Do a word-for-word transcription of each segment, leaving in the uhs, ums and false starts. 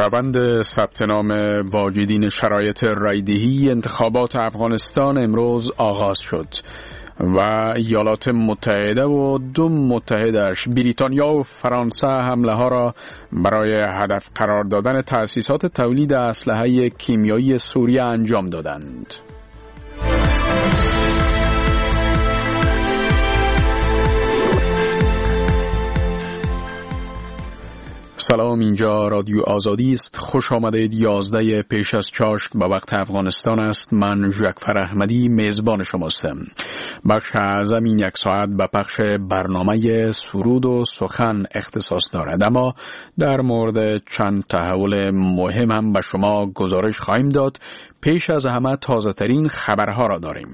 روند ثبت نام واجدین شرایط رایدهی انتخابات افغانستان امروز آغاز شد و ایالات متحده و دو متحدش بریتانیا و فرانسه حمله ها را برای هدف قرار دادن تأسیسات تولید اسلحه کیمیایی سوریه انجام دادند. سلام، اینجا رادیو آزادی است. خوش آمدید. یازده پیش از چاشت به وقت افغانستان است. من جعفر احمدی میزبان شماستم. بخش اعظم این یک ساعت به پخش برنامه سرود و سخن اختصاص دارد، اما در مورد چند تحول مهم هم به شما گزارش خواهیم داد. پیش از همه تازه ترین خبرها را داریم.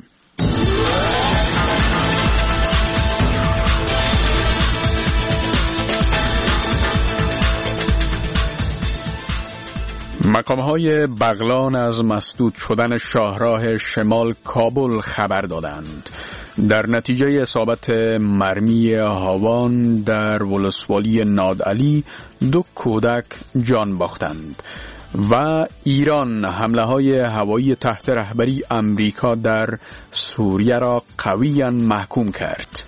مقام‌های بغلان از مسدود شدن شاهراه شمال کابل خبر دادند. در نتیجه اصابت مرمی هاوان در ولسوالی نادعلی دو کودک جان باختند و ایران حمله‌های هوایی تحت رهبری امریکا در سوریه را قویاً محکوم کرد.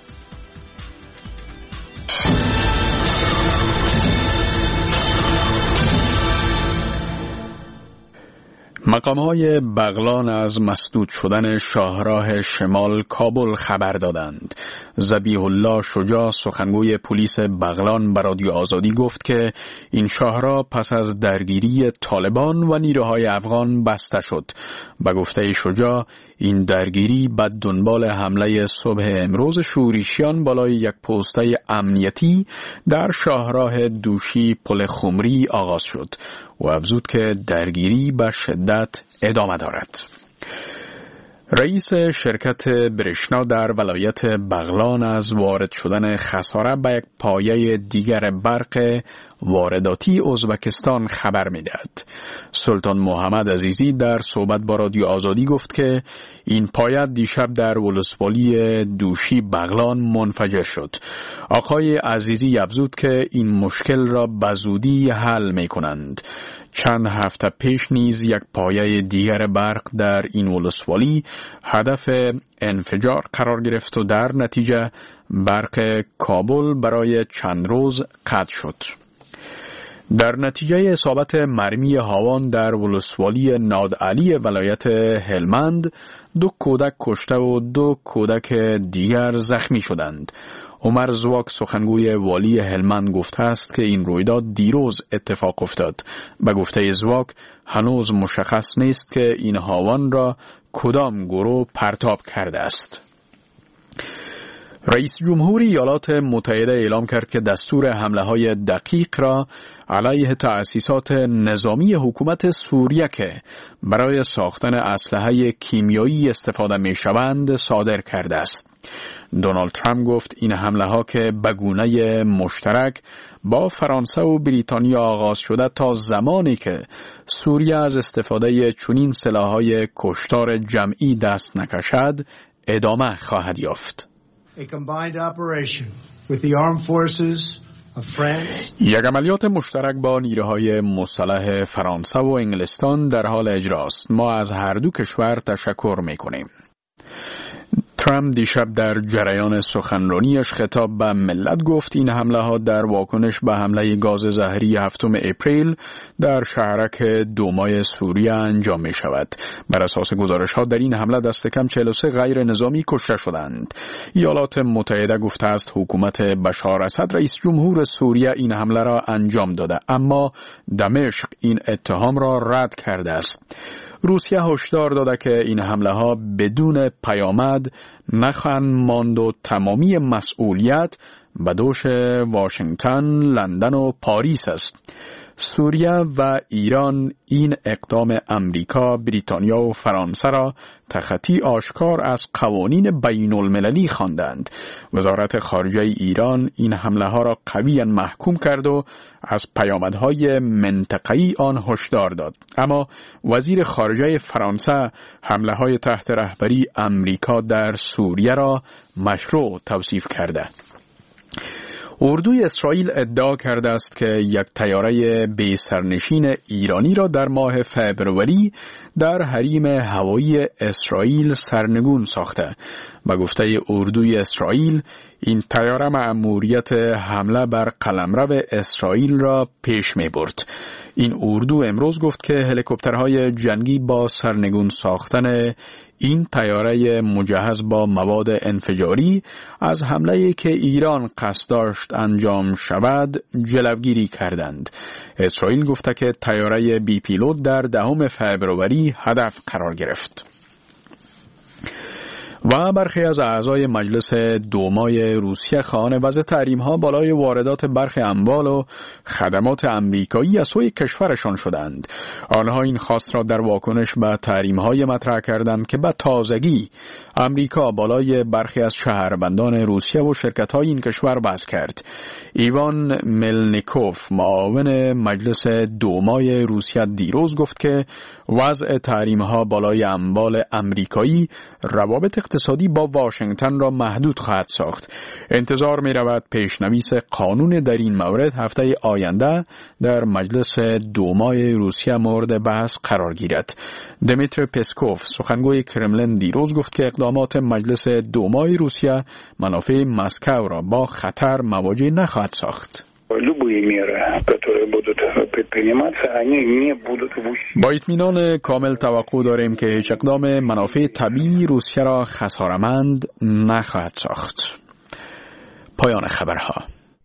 مقام‌های بغلان از مسدود شدن شاهراه شمال کابل خبر دادند. ذبیح الله شجاع سخنگوی پلیس بغلان به رادیو آزادی گفت که این شاهراه پس از درگیری طالبان و نیروهای افغان بسته شد. به گفته شجاع این درگیری بعد دنبال حمله صبح امروز شورشیان بالای یک پوسته امنیتی در شاهراه دوشی پل خمری آغاز شد و افزود که درگیری به شدت ادامه دارد. رئیس شرکت برشنا در ولایت بغلان از وارد شدن خساره به یک پایه دیگر برق وارداتی ازبکستان خبر می‌دهد. سلطان محمد عزیزی در صحبت با رادیو آزادی گفت که این پایه دیشب در ولسوالی دوشی بغلان منفجر شد. آقای عزیزی افزود که این مشکل را به زودی حل می‌کنند. چند هفته پیش نیز یک پایه دیگر برق در این ولسوالی هدف انفجار قرار گرفت و در نتیجه برق کابل برای چند روز قطع شد. در نتیجه اصابت مرمی هاوان در ولسوالی نادعلی ولایت هلمند دو کودک کشته و دو کودک دیگر زخمی شدند. عمر زواک سخنگوی والی هلمند گفته است که این رویداد دیروز اتفاق افتاد. به گفته زواک هنوز مشخص نیست که این هاوان را کدام گروه پرتاب کرده است. رئیس جمهور ایالات متحده اعلام کرد که دستور حمله‌های دقیق را علیه تأسیسات نظامی حکومت سوریه که برای ساختن اسلحه کیمیایی استفاده می‌شوند صادر کرده است. دونالد ترامپ گفت این حمله‌ها که به گونه مشترک با فرانسه و بریتانیا آغاز شده تا زمانی که سوریه از استفاده چنین سلاح‌های کشتار جمعی دست نکشد ادامه خواهد یافت. یک عملیات مشترک با نیروهای مسلح فرانسه و انگلستان در حال اجراست. ما از هر دو کشور تشکر می‌کنیم. ترامپ دیشب در جریان سخنرانیش خطاب به ملت گفت این حمله ها در واکنش به حمله گاز زهری هفتم اپریل در شهرک دومای سوریه انجام می شود. بر اساس گزارش ها در این حمله دست کم چهل و سه غیر نظامی کشته شدند. ایالات متحده گفته است حکومت بشار اسد رئیس جمهور سوریه این حمله را انجام داده، اما دمشق این اتهام را رد کرده است. روسیه هشدار داده که این حمله ها بدون پیامد نخواهند ماند و تمامی مسئولیت به دوش واشنگتن، لندن و پاریس است. سوریه و ایران این اقدام امریکا، بریتانیا و فرانسه را تخطی آشکار از قوانین بین المللی خواندند. وزارت خارجه ایران این حمله ها را قویاً محکوم کرد و از پیامدهای منطقه‌ای آن هشدار داد. اما وزیر خارجه فرانسه حمله های تحت رهبری امریکا در سوریه را مشروع توصیف کرده. اردوی اسرائیل ادعا کرده است که یک طیاره بی سرنشین ایرانی را در ماه فبروری در حریم هوایی اسرائیل سرنگون ساخته. به گفته اردوی اسرائیل، این طیاره مأموریت حمله بر قلمرو اسرائیل را پیش می برد. این اردو امروز گفت که هلیکوپترهای جنگی با سرنگون ساختن این طیاره مجهز با مواد انفجاری از حمله‌ای که ایران قصد داشت انجام شود جلوگیری کردند. اسرائیل گفته که طیاره بی پیلوت در دهم فبروری هدف قرار گرفت. و برخی از اعضای مجلس دومای روسیه خواهان وضع تحریم‌ها بالای واردات برخی اموال و خدمات امریکایی از سوی کشورشان شدند. آنها این خواست را در واکنش به تحریم‌های مطرح کردند که به تازگی امریکا بالای برخی از شهروندان روسیه و شرکت‌های این کشور وضع کرد. ایوان ملنیکوف، معاون مجلس دومای روسیه، دیروز گفت که وضع تحریم‌ها بالای اموال امریکایی روابط اقتصادی با واشنگتن را محدود خواهد ساخت. انتظار می رود پیشنویس قانون در این مورد هفته آینده در مجلس دومای روسیه مورد بحث قرار گیرد. دمیتر پسکوف، سخنگوی کرملین، دیروز گفت که اقدامات مجلس دومای روسیه منافع مسکو را با خطر مواجه نخواهد ساخت. با اطمینان کامل توقع داریم که هیچ اقدام منافع طبیعی روسیه را خسارتمند نخواهد ساخت. پایان خبرها.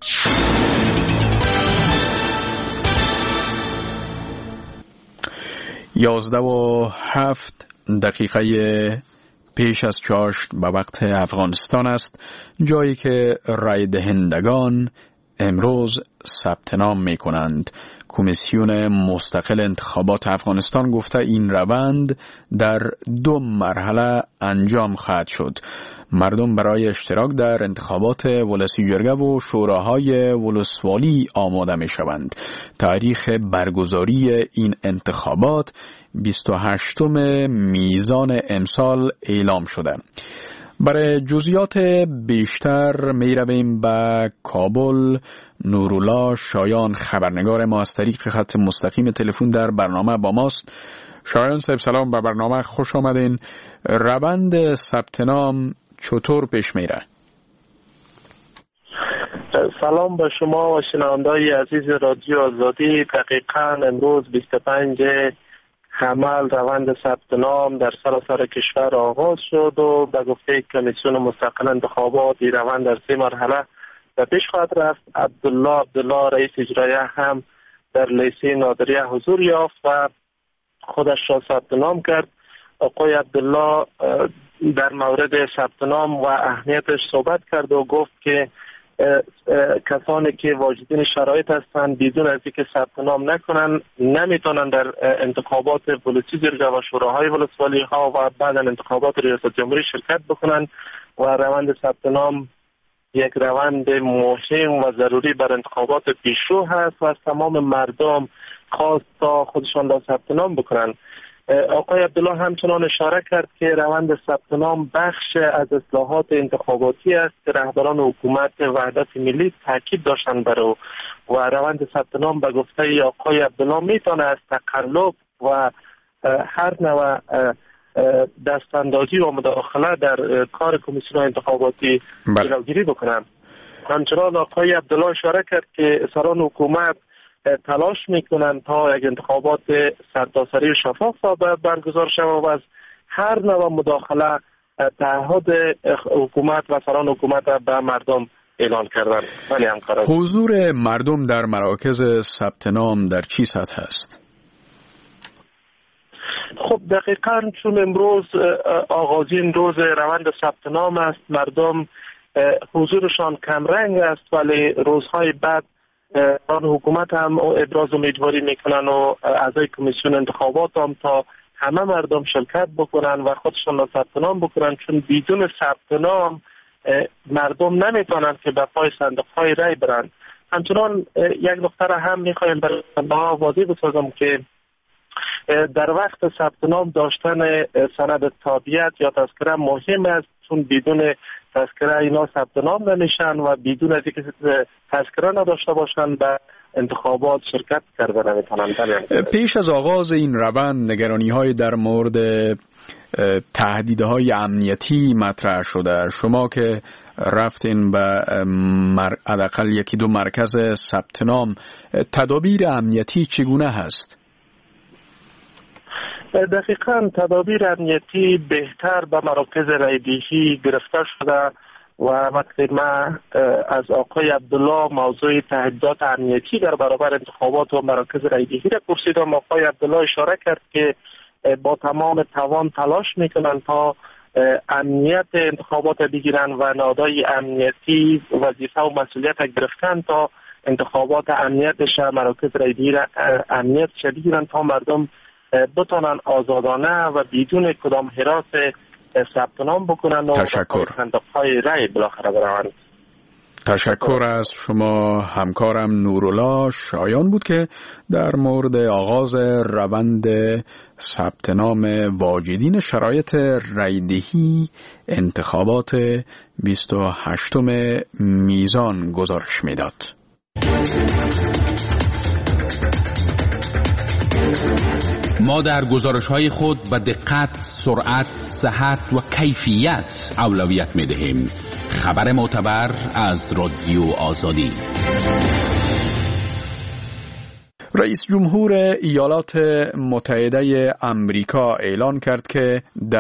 یازده و هفت دقیقه پیش از چاشت به وقت افغانستان است، جایی که رای دهندگان امروز ثبت نام می کنند. کمیسیون مستقل انتخابات افغانستان گفته این روند در دو مرحله انجام خواهد شد. مردم برای اشتراک در انتخابات ولسی جرگه و شوراهای ولسوالی آماده می شوند. تاریخ برگزاری این انتخابات بیست و هشتم میزان امسال اعلام شده. برای جزئیات بیشتر می رویم به کابل. نورالله شایان، خبرنگار ما، از طریق خط مستقیم تلفن در برنامه با ماست. شایان صاحب سلام، به برنامه خوش آمدین. روند ثبت نام چطور پیش میره؟ سلام به شما و شنونده‌های عزیز رادیو آزادی. دقیقاً امروز بیست و پنج حمل روند ثبت نام در سراسر کشور آغاز شد و به گفته کمیسیون مستقل انتخابات این روند در سه مرحله به پیش خواهد رفت. عبدالله عبدالله رئیس اجرایی هم در لیسه نادریه حضور یافت و خودش را ثبت نام کرد. آقای عبدالله در مورد ثبت نام و اهمیتش صحبت کرد و گفت که کسانی که واجدین شرایط هستند بدون از اینکه ثبت نام نکنن نمیتونن در انتخابات ولسی جرگه و شوراهای ولسوالی ها و بعد انتخابات ریاست جمهوری شرکت بکنن و روند ثبت نام یک روند مهم و ضروری بر انتخابات پیشرو هست و از تمام مردم خواست تا خودشان را ثبت نام بکنن. آقای عبدالله همچنان اشاره کرد که روند ثبت نام بخش از اصلاحات انتخاباتی است که رهبران حکومت وحدت ملی تاکید داشتند بر او و روند ثبت نام به گفته آقای عبدالله میتونه از تقلب و هر نوع دستاندازی و مداخله در کار کمیسیون انتخاباتی جلوگیری بکنند. همچنان آقای عبدالله اشاره کرد که سران حکومت تلاش میکنن تا یک انتخابات سرتاسری و شفاف برگزار شود و از هر نوع مداخله تعهد حکومت و سران حکومت به مردم اعلان کردن. ولی همکاران حضور مردم در مراکز ثبت نام در چی سطح است؟ خب دقیقاً چون امروز آغازین روز روند ثبت نام است، مردم حضورشان کمرنگ است، ولی روزهای بعد آن حکومت هم ابراز امیدواری میکنن و اعضای کمیسیون انتخابات هم تا همه مردم شرکت بکنن و خودشان را ثبت نام بکنن، چون بدون ثبت نام مردم نمیتونن که به پای صندوق های رای برن. همچنان یک نکته هم میخوایم برای شما واضح بسازم که در وقت ثبت نام داشتن سند تابعیت یا تذکره مهم است، چون بدون تذکره اینا ثبت نام نمیشن و بدون از اینکه تذکره نداشته باشن به انتخابات شرکت کرده نمیتونن. پیش از آغاز این روند نگرانی‌های در مورد تهدیدهای امنیتی مطرح شده. شما که رفتین به حداقل یکی دو مرکز ثبت نام، تدابیر امنیتی چگونه هست؟ دقیقاً تدابیر امنیتی بهتر به مراکز رایدهی گرفته شده و وقتی من از آقای عبدالله موضوع تهدیدات امنیتی در برابر انتخابات و مراکز رایدهی را پرسیدم، آقای عبدالله اشاره کرد که با تمام توان تلاش میکنن تا امنیت انتخابات بگیرن و نهادهای امنیتی وظیفه و مسئولیت گرفتن تا انتخابات امنیتش مراکز رایدهی را امنیت بگیرن تا مردم بتونن آزادانه و بدون کدام هراس ثبت نام بکنن و تشکر. صندوق‌های رای بالاخره بروند. تشکر از شما. همکارم نورالله شایان بود که در مورد آغاز روند ثبت نام واجدین شرایط رایدهی انتخابات بیست و هشتم میزان گزارش میداد. ما در گزارش‌های خود به دقت، سرعت، صحت و کیفیت اولویت می‌دهیم. خبر معتبر از رادیو آزادی. رئیس جمهور ایالات متحده آمریکا اعلان کرد که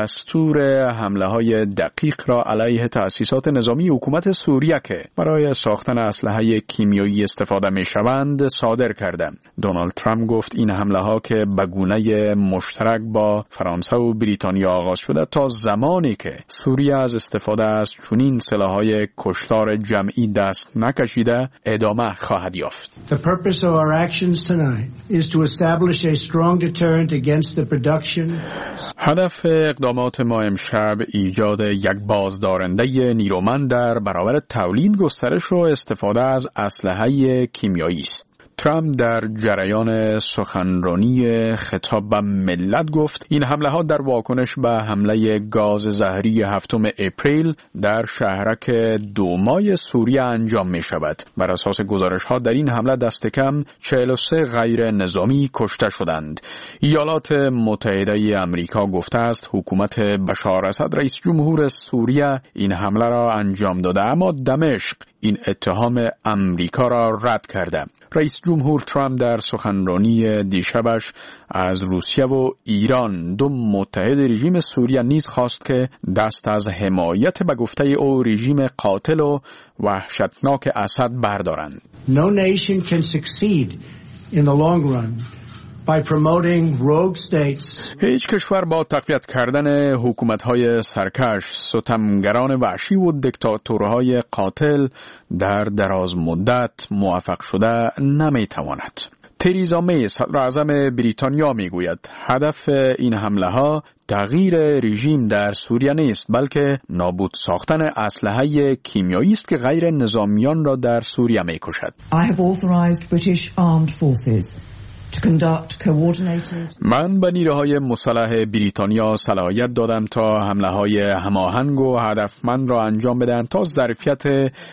دستور حمله‌های دقیق را علیه تأسیسات نظامی حکومت سوریه که برای ساختن اسلحه کیمیایی استفاده می‌شوند صادر کردند. دونالد ترامپ گفت این حمله‌ها که به گونه مشترک با فرانسه و بریتانیا آغاز شده تا زمانی که سوریه از استفاده از چنین سلاح‌های کشتار جمعی دست نکشیده ادامه خواهد یافت. The purpose of our actions tonight is to establish a strong deterrent against the production. هدف اقدامات ما امشب ایجاد یک بازدارنده نیرومند در برابر تولید، گسترش و استفاده از اسلحه کیمیایی است. ترامپ در جریان سخنرانی خطاب به ملت گفت این حمله ها در واکنش به حمله گاز زهری هفتم اپریل در شهرک دومای سوریه انجام می شود. بر اساس گزارش ها در این حمله دست کم چهل و سه غیر نظامی کشته شدند. ایالات متحده آمریکا گفته است حکومت بشار اسد رئیس جمهور سوریه این حمله را انجام داده، اما دمشق این اتهام امریکا را رد کرده. رئیس جمهور ترامپ در سخنرانی دیشبش از روسیه و ایران دو متحد رژیم سوریه نیز خواست که دست از حمایت به گفته او رژیم قاتل و وحشتناک اسد بردارند. No nation can succeed in the long run by promoting rogue states. هیچ کشور با تقویت کردن حکومت‌های سرکش، ستمگران وحشی و دیکتاتورهای قاتل در دراز مدت موفق شده نمی‌تواند. تریزا می صدر اعظم بریتانیا میگوید هدف این حمله ها تغییر رژیم در سوریه نیست، بلکه نابود ساختن اسلحه کیمیایی است که غیر نظامیان را در سوریه میکشد. I have authorized British armed forces to conduct coordinated. من به نیروهای مسلح بریتانیا صلاحیت دادم تا حمله‌های هماهنگ و هدفمند را انجام بدهند تا ظرفیت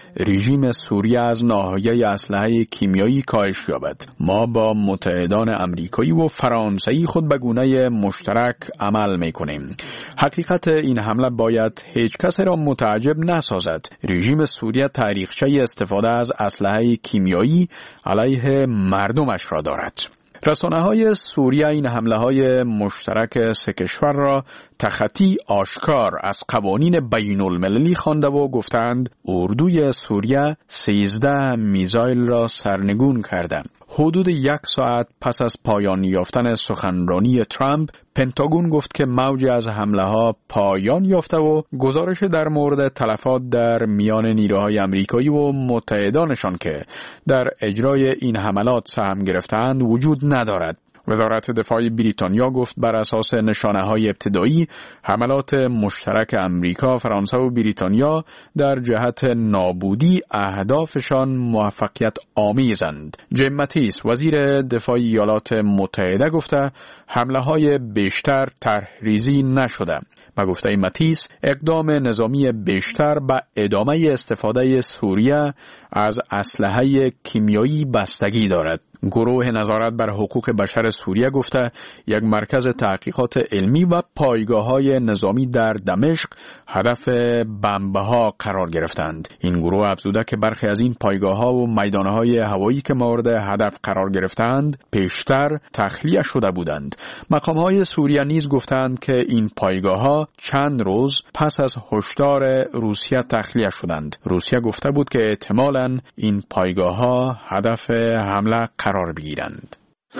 رژیم سوریه از ناحیه اسلحه کیمیایی کاهش یابد. ما با متحدان آمریکایی و فرانسوی خود به گونه مشترک عمل می‌کنیم. حقیقت این حمله باید هیچ کس را متعجب نسازد. رژیم سوریه تاریخچه استفاده از اسلحه کیمیایی علیه مردمش را دارد. رسانه‌های سوریه این حمله‌های مشترک سه کشور را تخطی آشکار از قوانین بین المللی خوانده و گفتند اردوی سوریه سیزده میزایل را سرنگون کرده. حدود یک ساعت پس از پایان یافتن سخنرانی ترامپ، پنتاگون گفت که موج از حمله‌ها پایان یافته و گزارش در مورد تلفات در میان نیروهای آمریکایی و متحدانشان که در اجرای این حملات سهم گرفتند وجود ندارد. وزارت دفاع بریتانیا گفت بر اساس نشانه‌های ابتدایی حملات مشترک امریکا، فرانسه و بریتانیا در جهت نابودی اهدافشان موفقیت آمیزند. جیم ماتیس وزیر دفاع ایالات متحده گفته حمله‌های بیشتر طرح‌ریزی نشده. با گفته ماتیس اقدام نظامی بیشتر به ادامه استفاده سوریه از اسلحه کیمیایی بستگی دارد. گروه نظارت بر حقوق بشر سوریه گفته یک مرکز تحقیقات علمی و پایگاه‌های نظامی در دمشق هدف بمب‌ها قرار گرفتند. این گروه افزوده که برخی از این پایگاه‌ها و میدان‌های هوایی که مورد هدف قرار گرفتند پیشتر تخلیه شده بودند. مقام‌های سوریه نیز گفتند که این پایگاه‌ها چند روز پس از هشدار روسیه تخلیه شدند. روسیه گفته بود که احتمالاً این پایگاه‌ها هدف حمله قرار بگیرند.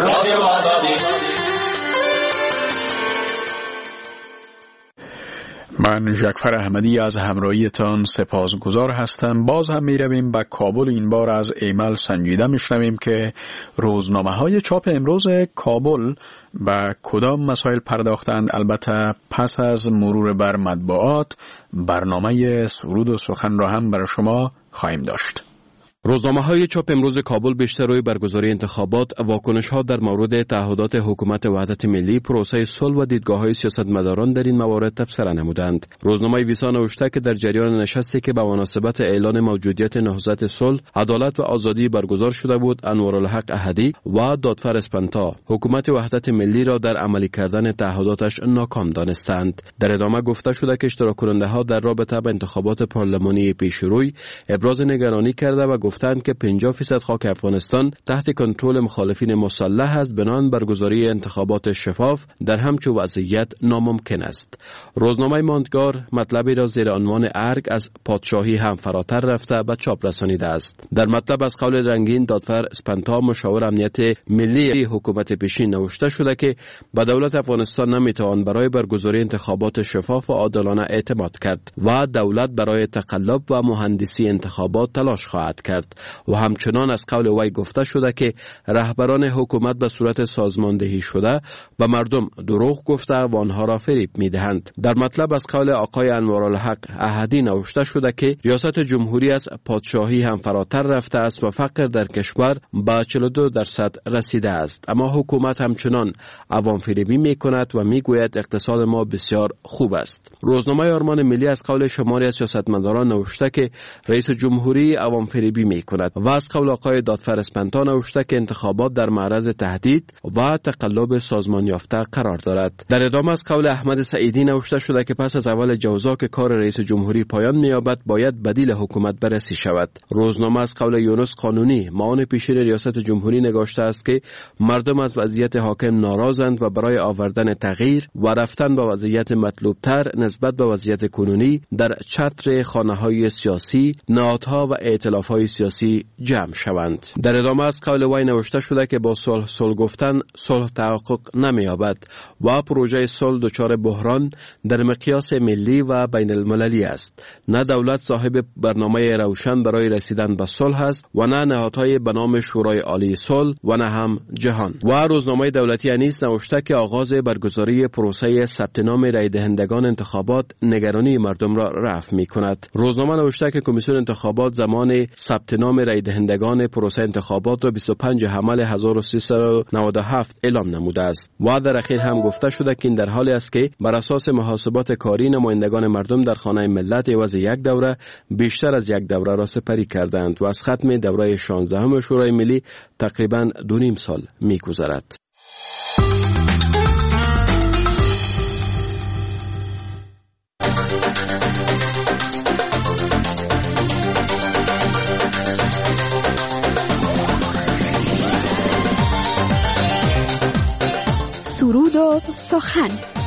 من جعفر احمدی از همراهیتان سپاسگزار هستم. باز هم می رویم به کابل. این بار از ایمل سنجیده می شنویم که روزنامه های چاپ امروز کابل به کدام مسائل پرداختند. البته پس از مرور بر مطبوعات برنامه سرود و سخن را هم برای شما خواهیم داشت. روزنامه‌های چاپ امروز کابل بیشتر روی برگزاری انتخابات، واکنش‌ها در مورد تعهدات حکومت وحدت ملی، پروسه صلح و دیدگاه‌های سیاستمداران در این موارد تبصره نمودند. روزنامه ویسا نوشته که در جریان نشستی که به مناسبت اعلان موجودیت نهضت صلح، عدالت و آزادی برگزار شده بود، انوارالحق احدی و دادفر اسپنتا حکومت وحدت ملی را در عملی کردن تعهداتش ناکام دانستند. در ادامه گفته شده که اشتراک کننده‌ها در رابطه با انتخابات پارلمانی پیشروی ابراز نگرانی کرده و گفتند که پنجاه درصد خاک افغانستان تحت کنترل مخالفین مسلح است، بنابراین برگزاری انتخابات شفاف در همچو وضعیت ناممکن است. روزنامه ماندگار مطلبی را زیر عنوان ارگ از پادشاهی هم فراتر رفته به چاپ رسانیده است. در مطلب از قول رنگین دادفر اسپنتا مشاور امنیت ملی حکومت پیشین نوشته شده که به دولت افغانستان نمیتوان برای برگزاری انتخابات شفاف و عادلانه اعتماد کرد و دولت برای تقلب و مهندسی انتخابات تلاش خواهد کرد. و همچنان از قول وی گفته شده که رهبران حکومت به صورت سازماندهی شده و مردم دروغ گفته و آنها را فریب میدهند. در مطلب از قول آقای انوارالحق احدی نوشته شده که ریاست جمهوری از پادشاهی هم فراتر رفته است و فقر در کشور به چهل و دو درصد رسیده است، اما حکومت همچنان عوام فریبی میکند و میگوید اقتصاد ما بسیار خوب است. روزنامه آرمان ملی از قول شماری از سیاستمداران نوشته که رئیس جمهوری عوام فریبی می کند و از قول آقای دادفر اسپنتا نوشته که انتخابات در معرض تهدید و تقلب سازمان یافته قرار دارد. در ادامه از قول احمد سعیدی نوشته شده که پس از اول جوزا که کار رئیس جمهوری پایان می‌یابد باید بدیل حکومت بررسی شود. روزنامه از قول یونس قانونی معاون پیشین ریاست جمهوری نگاشته است که مردم از وضعیت حاکم ناراضند و برای آوردن تغییر و رفتن به وضعیت مطلوبتر نسبت به وضعیت کنونی در چتر خانه‌های سیاسی، نهادها و ائتلاف‌های سیاسی جمع شوند. در ادامه از قول وی نوشته شده که با صلح صلح گفتن صلح تحقق نمی‌یابد و پروژه صلح دچار بحران در مقیاس ملی و بین المللی است. نه دولت صاحب برنامه روشن برای رسیدن به صلح است و نه نهادهای به نام شورای عالی صلح و نه هم جهان. و روزنامه دولتی انیس نوشته که آغاز برگزاری پروسه ثبت نام رای دهندگان انتخابات نگرانی مردم را رفع می‌کند. روزنامه نوشته که کمیسیون انتخابات زمان ثبت نام رای دهندگان پروسه انتخابات را بیست و پنج حمل هزار و سیصد و نود و هفت اعلام نموده است. و در اخیر هم گفته شده که این در حالی است که بر اساس محاسبات کاری نمایندگان مردم در خانه ملت عوض یک دوره بیشتر از یک دوره را سپری کردند و از ختم دوره شانزدهم شورای ملی تقریباً دو نیم سال می‌گذرد. سرود و سخن.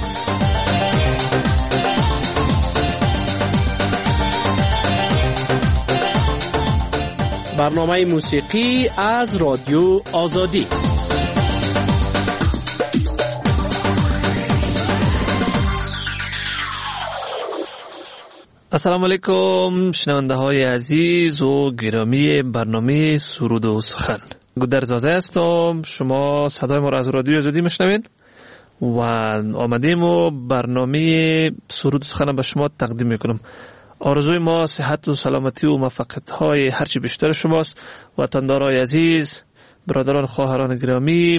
برنامه موسیقی از رادیو آزادی. السلام علیکم شنونده های عزیز و گرامی برنامه سرود و سخن. گودرزاده هستم. شما صدای ما را از رادیو آزادی میشنوین و آمدیم و برنامه سرود سخن به شما تقدیم میکنم. آرزوی ما صحت و سلامتی و موفقیت های هرچی بیشتر شماست. وطندارای عزیز، برادران خواهران گرامی،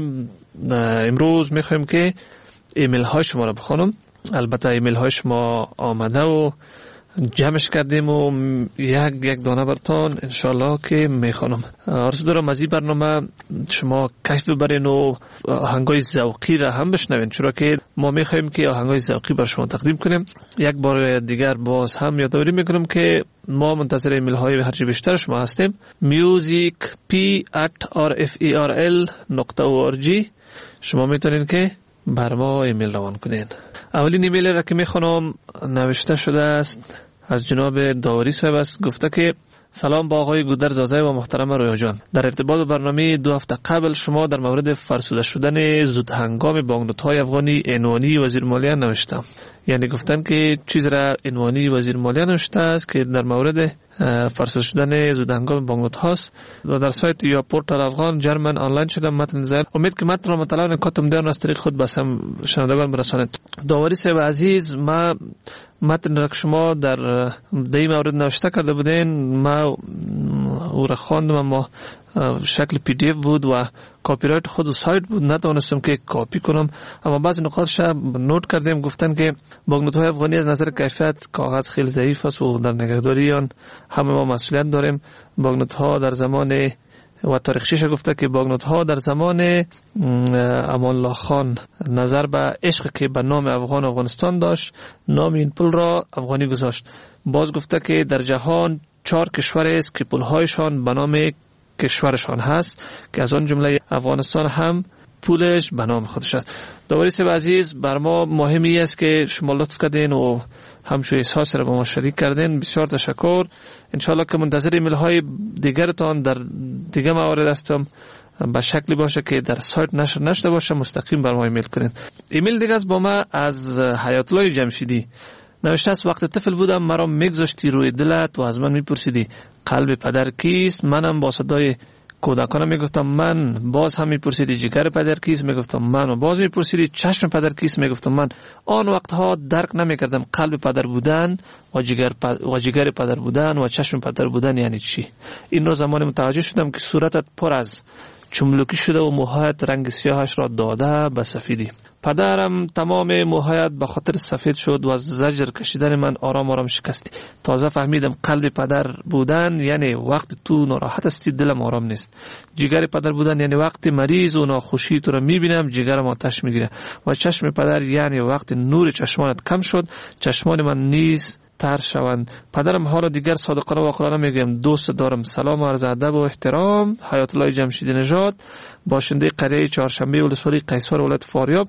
امروز میخوایم که ایمیل های شما را بخونم. البته ایمیل های شما آمده و جمعش کردیم و یک یک دانه برتان انشالله که میخوانم. آرزو دارم از این برنامه شما کیف ببرین و آهنگای ذوقی را هم بشنوین، چرا که ما میخوایم که آهنگای ذوقی بر شما تقدیم کنیم. یک بار دیگر باز هم یادآوری میکنم که ما منتظر ایمیل های هرچی بیشتر شما هستیم. music p at r f e r l dot org. شما میتونین که بر ما ایمیل روان کنین. اولین ایمیل را که میخوانم نوشته شده است از جناب داوری صاحب است. گفته که سلام با آقای گودرزاده و محترم رویا جان. در ارتباط با برنامه دو هفته قبل شما در مورد فرسوده شدن زود هنگام بانکنوت‌های افغانی عنوانی وزیر مالیه نوشتم. یعنی گفتن که چیز را عنوانی وزیر مالیه نوشته است که در مورد فرسوده شدن زود هنگام بانکنوت هاست و در سایت یا پورتال افغان جرمن آنلاین شده متن زیر. امید که متن را مطالعه نکاتم دیان از طریق خود بس هم شنوندگان برسانید. داوری صاحب عزیز، ما متن را که شما در این مورد نوشته کرده بودین ما او را خواندم، اما شکل پی دی اف بود و کاپی رایت خود سایت بود، نتوانستم که کاپی کنم. اما بعضی نکاتش نوت کردیم. گفتن که بانکنوت‌های افغانی از نظر کیفیت کاغذ خیلی ضعیف است و در نگهداری آن همه ما مسئولیت داریم. بانکنوت‌ها در زمان و تاریخچه‌اش گفته که بانکنوت‌ها در زمان امان الله خان نظر به عشق که به نام افغان افغانستان داشت نام این پول را افغانی گذاشت. باز گفته که در جهان چهار کشور است که پول‌هایشان به نام کشورشان هست که از آن جمله افغانستان هم پولش به نام خودش است. داوری صاحب عزیز، بر ما مهمی است که شما لطف کردین و همچون احساس را با ما شریک کردین. بسیار تشکر. انشالله که منتظر ایمیل های دیگرتان در دیگه موارد هستم به شکلی باشه که در سایت نشر نشده باشه، مستقیم بر ما ایمیل کنین. ایمیل دیگه از با ما از حیات الله جمشیدی نوشته است وقت طفل بودم مرا میگذاشتی روی دلت و از من میپرسیدی قلب پدر کیست؟ منم با صدای کودکانم میگفتم من. باز هم میپرسیدی جگر پدر کیست؟ میگفتم من. و باز میپرسیدی چشم پدر کیست؟ میگفتم من. آن وقتها درک نمیکردم قلب پدر بودن و جگر و جگر پدر بودن و چشم پدر بودن یعنی چی. این روز زمان متوجه شدم که صورتت پر از چملوکی شده و موهایت رنگ سیاهش را داده به سفیدی. پدرم تمام موهایت به خاطر سفید شد و از زجر کشیدن من آرام آرام شکستی. تازه فهمیدم قلب پدر بودن یعنی وقت تو ناراحت هستی دلم آرام نیست. جگر پدر بودن یعنی وقتی مریض و ناخوشی تو را میبینم جگرم آتش میگیره. و چشم پدر یعنی وقت نور چشمانت کم شد چشمان من نیز تر شوند. پدرم حالا دیگر صادقانه و عاقلانه میگم دوست دارم. سلام عرض ادب و احترام. حیات الله جمشیدی نژاد، باشنده قریه چهارشنبه ولسوالی قیصر ولایت فاریاب،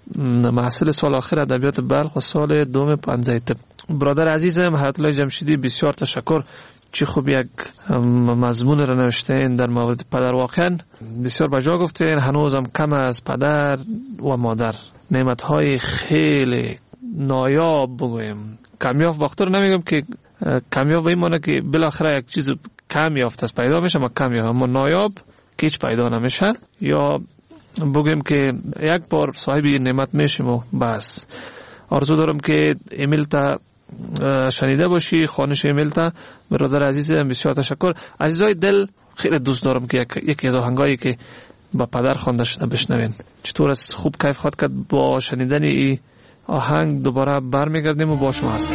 محصل سال آخر ادبیات بلخ و سال دوم پنجاه طب. برادر عزیزم حیات الله جمشیدی، بسیار تشکر. چه خوب یک مضمون را نوشتین در مورد پدر. واقعا بسیار بجا گفتین. هنوزم کم از پدر و مادر نعمت‌های خیلی نایاب بگویم کمیاب وقت رو نمیگم که کمیاب به این معنی که بالاخره یک چیز کم یافت است پیدا میشه، ما کمیاب، اما نایاب که هیچ پیدا نمیشه. یا بگویم که یک بار صاحب نعمت میشیم و بس. آرزو دارم که ایمیل تا شنیده باشی، خوانش ایمیل تا. برادر عزیزم بسیار تشکر. عزیزای دل، خیلی دوست دارم که یکی از آهنگایی که با پدر خوانده شده بشنوین. چطور است خوب کیف خواهد کرد با شنیدن ای آهنگ. دوباره برمیگردیم و با شما هستیم.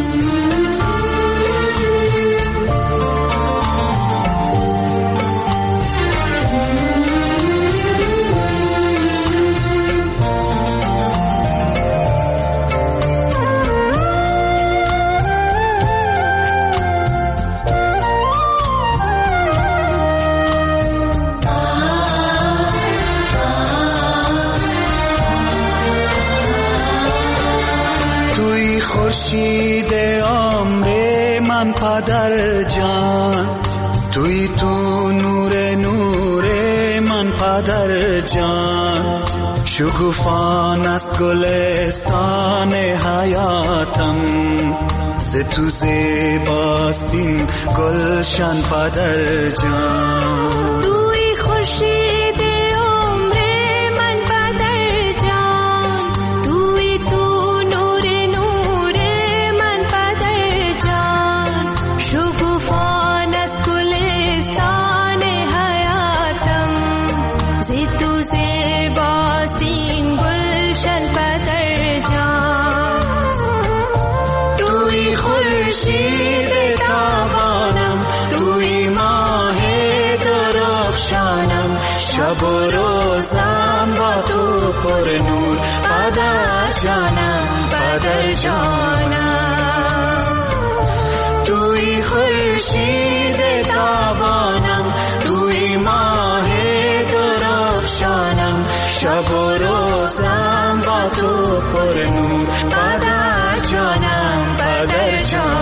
خورشید عمر من پدر جان، توی تو نور نور من پدر جان، شکوفان است گلستان حیاتم، ز تو زیباست این گلشن پدر جان. توی شب و روزم با تو پر نور پدر جانم پدر جانم توی خورشید تابانم توی ماه درخشانم شب و روزم با تو پر نور پدر جانم پدر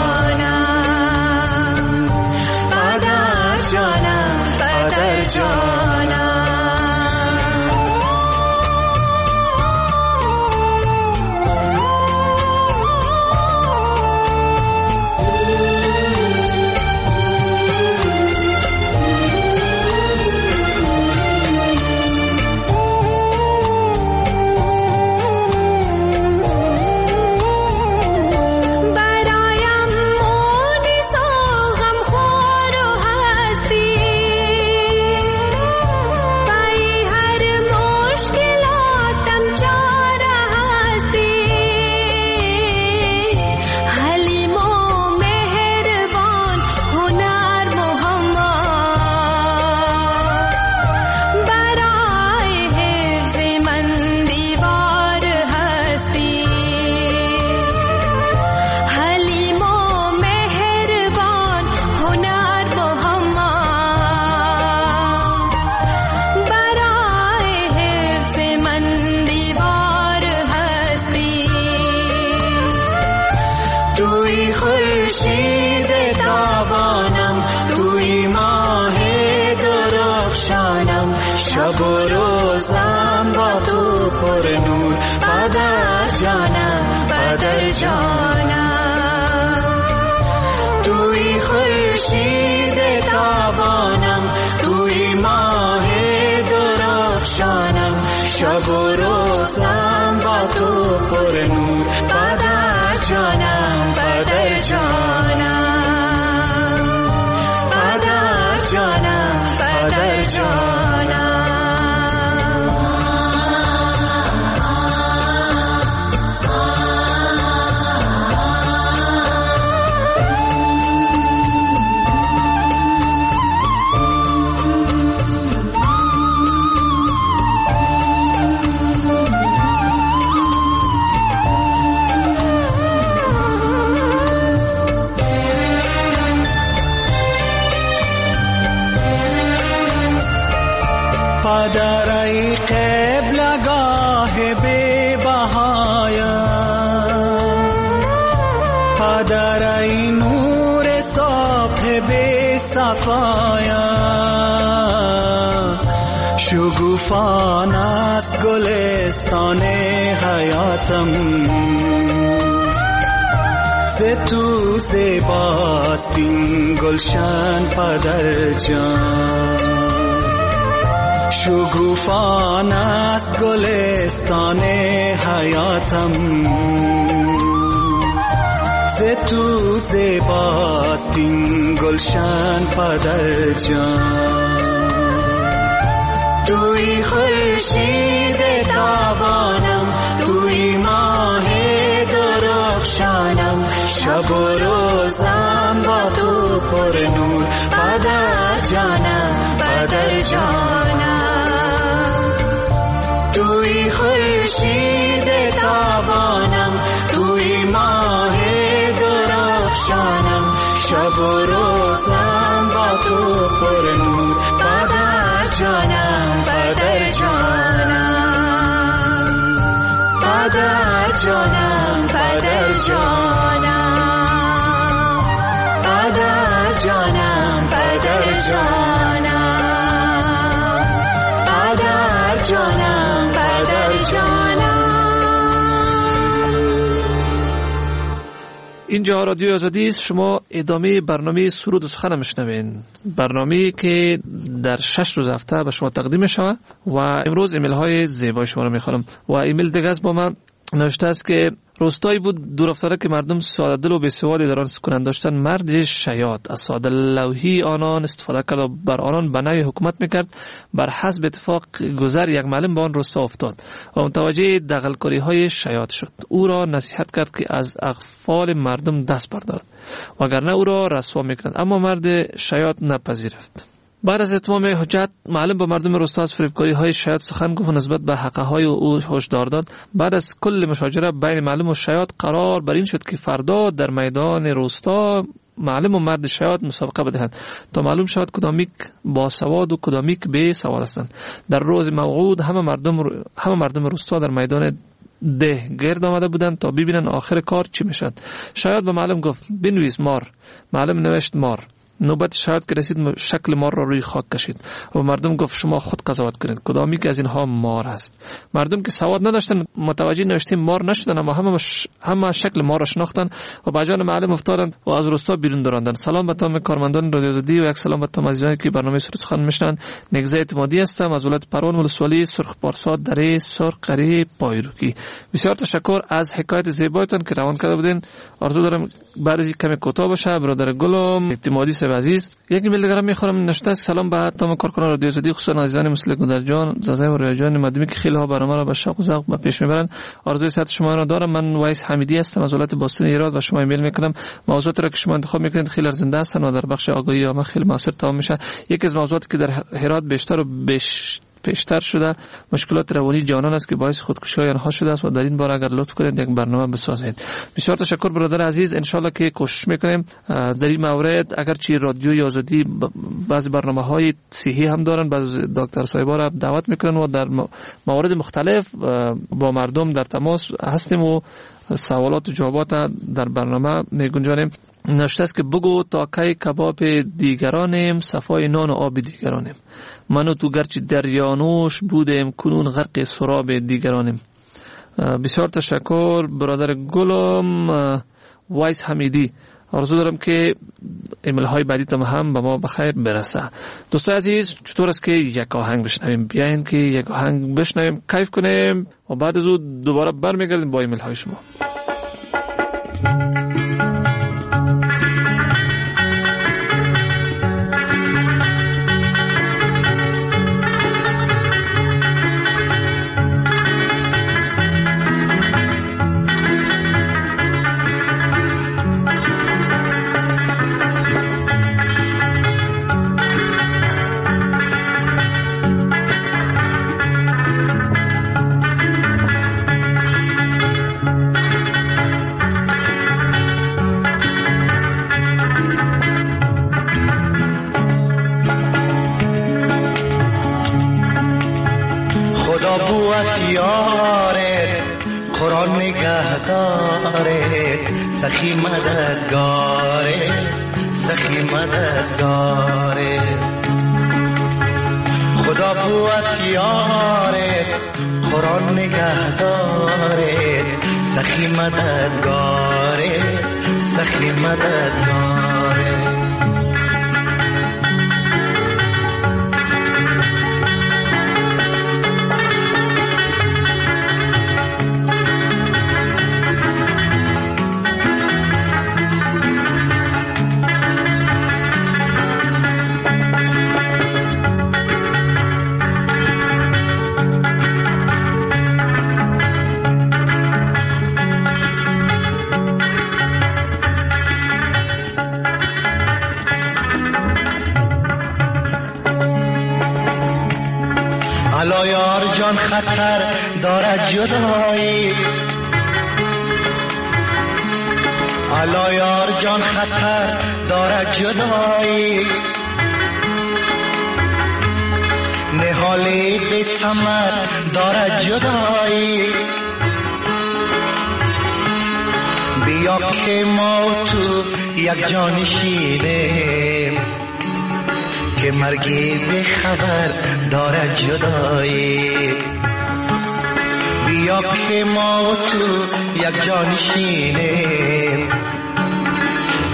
جانم پدر جانم پدر جانم شب و روزم با تو پر نور پدر جانم پدر جانم توی خورشید تابانم توی ماه درخشانم شب و روزم با تو پر نور پدر جانم پدر جانم پدر جانم پدر جانم پدر ای قبلگاه بی بهایم پدر ای نور صبح بی صفایم شگوفان است گلستان حیاتم ز تو زیباست این گلشن پدر جان شگوفان است گلستان حیاتم ز تو زیباست این گلشن پدر جان توی خورشید تابانم توی ماه درخشانم شب و روزم با تو پر نور پدر جانم پدر جانم توی خورشید تابانم توی ماه درخشانم شب و روزم با تو پر نور پدر جانم پدر جانم پدر جانم پدر جانم پدر جانم پدر جانم پدر جانم پدر جانم. اینجا رادیو آزادی است. شما ادامه برنامه سرود و سخن میشنوین، برنامه که در شش روز هفته به شما تقدیم میشود و امروز ایمیل های زیبای شما رو میخوام. و ایمیل دیگه از با من نوشته است که روستایی بود دور افتاده که مردم ساده دل و بی‌سوادی در آن سکونت داشتند. مرد شیاد از ساده لوحی آنان استفاده کرد و بر آنان به نوی حکومت میکرد. بر حسب اتفاق گذر یک معلم به آن روستا افتاد و متوجه دغل‌کاری های شیاد شد. او را نصیحت کرد که از اغفال مردم دست بردارد وگرنه او را رسوا میکرد، اما مرد شیاد نپذیرفت. بعد از اتمام حجت معلم با مردم روستا از فریبکاری های شیاد سخن گفت و نسبت به حقه های او هشدار داد. بعد از کل مشاجره بین معلم و شیاد قرار بر این شد که فردا در میدان روستا معلم و مرد شیاد مسابقه بدهند تا معلوم شود کدامیک با سواد و کدامیک بی سواد هستند. در روز موعود همه مردم همه مردم روستا در میدان ده گرد آمده بودند تا ببینن آخر کار چی میشد. شیاد به معلم گفت بنویس مار. معلم نوشت مار. نوبت شاید که رسید شکل مار را روی خاک کشید و مردم گفت شما خود قضاوت کنید کدامی که از اینها مار است. مردم که سواد نداشتن متوجه نوشته مار نشدن، اما همه مش... همه شکل مار را شناختن و به جان معلم افتادند و از روستا بیرون دراندن. سلام به تمام کارمندان رادیو آزادی و یک سلام به تمام عزیزانی که برنامه سرود سخن میشنوند. نگزه اعتمادی هستم از ولایت پروان ولسوالی سرخ پارسا دره سرخ قری پایروکی. بسیار تشکر از حکایت زیبایتان که روان کرده بودین. آرزو دارم بعد از کمی کوتاه باشه. برادر گلم اعتمادی عزیز یک ایمیل دیگه میخوام نشته است. سلام به تمام کارکنان رادیو آزادی، خصوصا عزیزان مثل گودر جان، زازه و ریاض جان مدمی که خیلی ها برنامه را به شوق و ذوق به پیش میبرن. آرزوی صحت شما را دارم. من وایس حمیدی هستم از ولایت باستان ایران و شما ایمیل میکنم. موضوعاتی را که شما انتخاب میکنید خیلی ارزنده هستن و در بخش آگاهی عامه خیلی موثر تمام میشه. یکی از موضوعاتی که در هرات بیشتر و بیش پیشتر شده مشکلات روانی جانان است که باعث خودکشی های آنها شده است و در این باره اگر لطف کنید یک برنامه بسازید. بسیار تشکر برادر عزیز. ان شاء الله که کوشش میکنیم در این مورد. اگر چی رادیوی آزادی بعضی برنامه‌های صحی هم دارن، بعضی دکتر صاحبا را دعوت میکنن و در موارد مختلف با مردم در تماس هستیم و سوالات و جوابات در برنامه میگنجانیم. نوشته است که بگو تا کی کباب دیگرانیم، صفای نان و آب دیگرانیم. من و تو گرچه دریانوش بودیم کنون غرق سراب دیگرانیم. بسیار تشکر برادر گلم وایس حمیدی. آرزو دارم که ایمیل های بعدی تام هم به ما بخیر برسه. دوستان عزیز چطور است که یک آهنگ بشنویم؟ بیاین که یک آهنگ بشنویم، کیف کنیم و بعد از اون دوباره برمیگردیم با ایمیل های شما. سخی مددگاره سخی مددگاره خدا قوت یاره قرآن نگهداره سخی مددگاره سخی مددگاره الا یار جان خطر دارد جدایی الا یار جان خطر دارد جدایی نهالی به ثمر دارد جدایی بیا که ما تو یک جان شیریم که مرگی به خبر دارد جدایی بیا که ما تو یک جان شینیم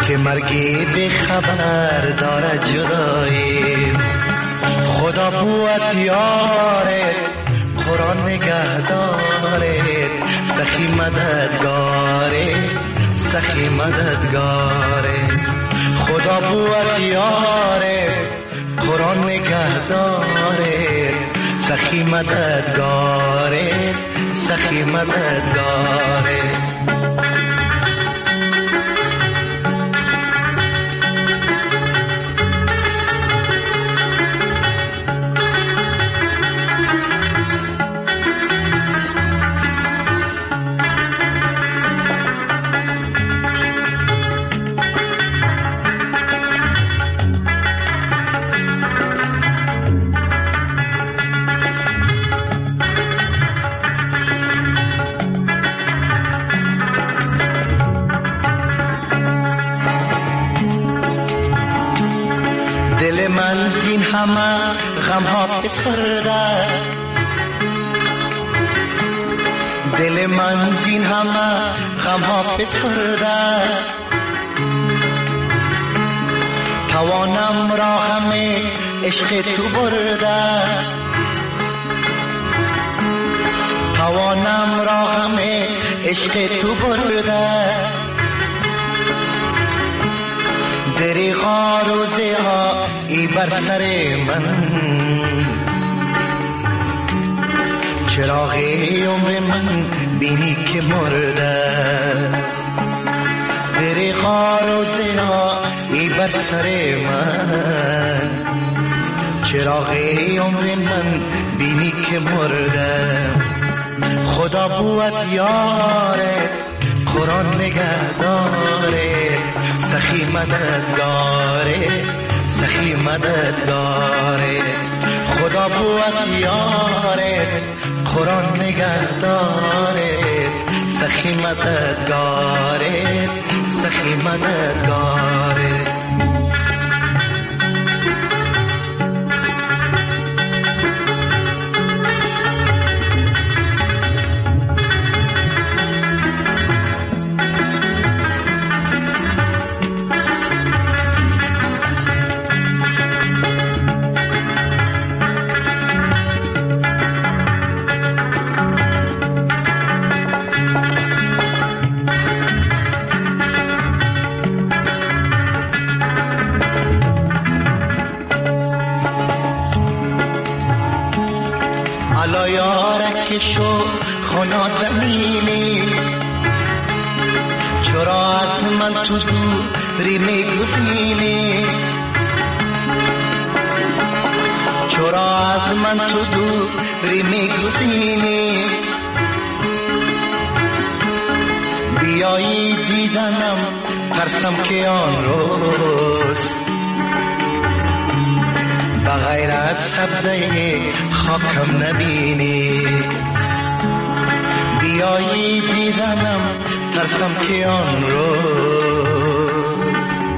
که مرگی به خبر دارد جدایی. خدا بوت یاره قرآن نگهداره، سخی مددگاره سخی مددگاره. خدا بوت یاره قرآن نگهداره، سخی مددگاره سخی مددگاره. دل من زین همه غم ها بسخورده، دل من زین همه غم ها بسخورده. توانم را همه عشق تو برده، توانم را همه عشق تو برده. دریغا روزه ها ای بر سر من، چراغ عمر من بینی که مرده. دریغا روزه ها ای بر سر من، چراغ عمر من بینی که مرده. خدا بوت یاره قرآن نگهداره، سخی مددگاره سخی مددگاره. خدا بوت یاره قرآن نگهداره، سخی مددگاره سخی مددگاره. الا یارک شو خنا زمینی، چرا از من تو دوری میگزینی، چرا از من تو دوری میگزینی. بیایی دیدنم ترسم که آن روز، بغیر از سبزه خاکم نبینی. بیایی دیدنم ترسم که آن روز،